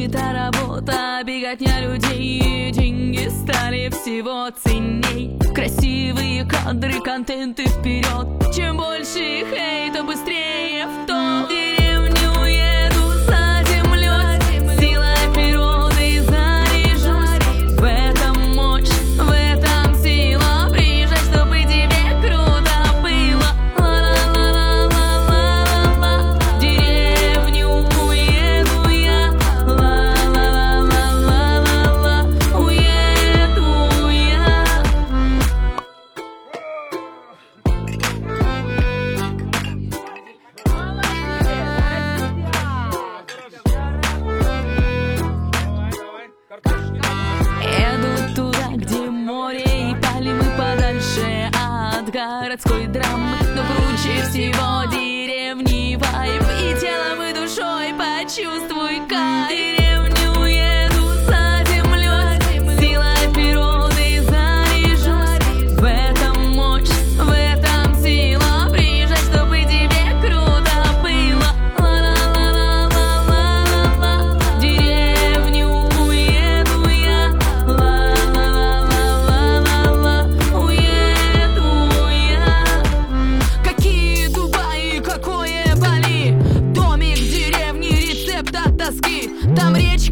забыта работа, беготня людей, деньги стали всего ценней. Красивые кадры, контенты вперед. Чем больше хейта, быстрее в топ. В деревню еду за землей, сила природы заряжусь. В этом мощь, в этом сила. Приезжай, чтобы тебе круто было. Ла-ла-ла-ла-ла-ла-ла. В деревню уеду я. Ла-ла-ла-ла-ла-ла-ла. Уеду я. Еду туда, где море и пальмы подальше от городской драмы. Но круче всего деревни вайб. И телом, и душой почувствуй кайф. В деревню еду за землей, силой природы заряжусь. В этом мощь, в этом сила. Приезжай, чтобы тебе круто было. Ла-ла-ла-ла-ла-ла-ла. В деревню уеду я. Ла-ла-ла-ла-ла-ла-ла. Уеду я. Какие Дубаи, какое Бали. Домик в деревне, рецепт от тоски. Там речка